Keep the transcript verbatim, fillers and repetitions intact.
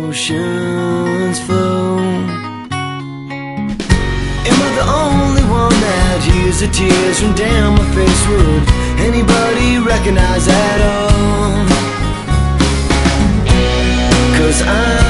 emotions flow. Am I the only one that hears the tears run down my face? Would anybody recognize at all? 'Cause I